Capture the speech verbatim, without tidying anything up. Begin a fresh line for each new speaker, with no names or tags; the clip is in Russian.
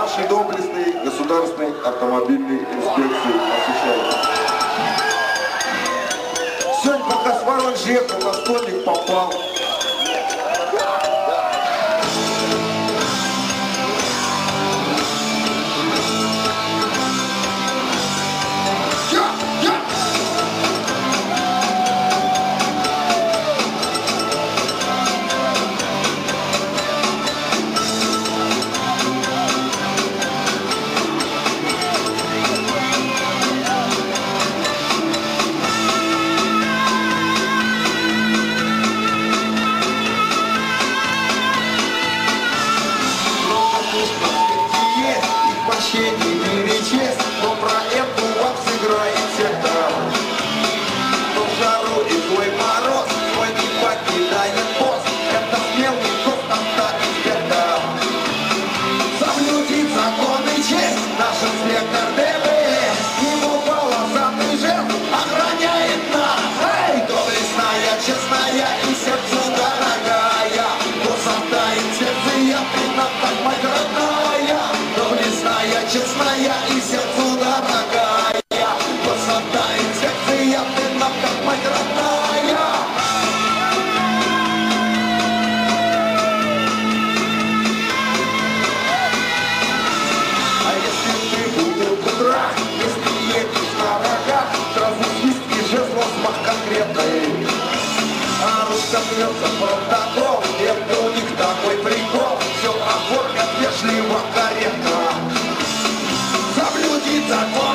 нашей доблестной государственной автомобильной инспекции посещайте. Сегодня пока с Воронежа ехал, на стольник попал.
Честная и сердцу дорогая, высота инспекция, ты нам как мать родная. А если ты бутылку драк, если едешь на рогах, сразу свист и жезл взмах конкретный. А раскопнется протокол, это у них такой прикол, все оформят вежливо, корректно. Соблюдить закон.